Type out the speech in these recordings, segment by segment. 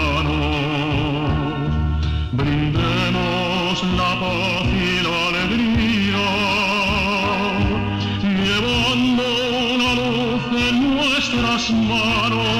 manos, brindemos la paz y la alegría, llevando una luz en nuestras manos.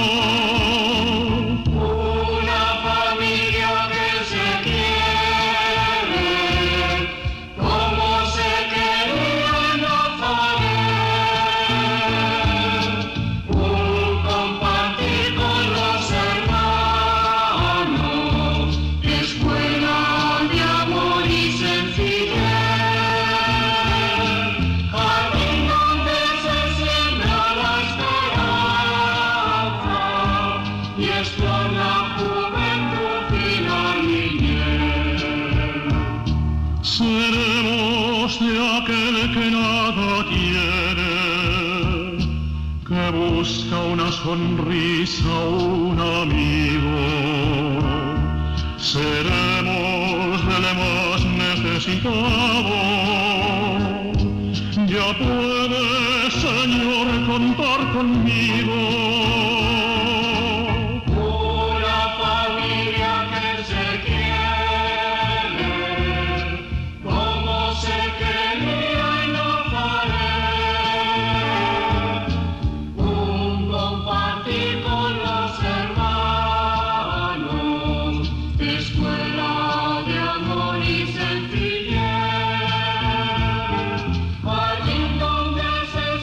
Seremos de aquel que nada tiene, que busca una sonrisa, un amigo. Seremos del más necesitado. Ya puede, Señor, contar conmigo.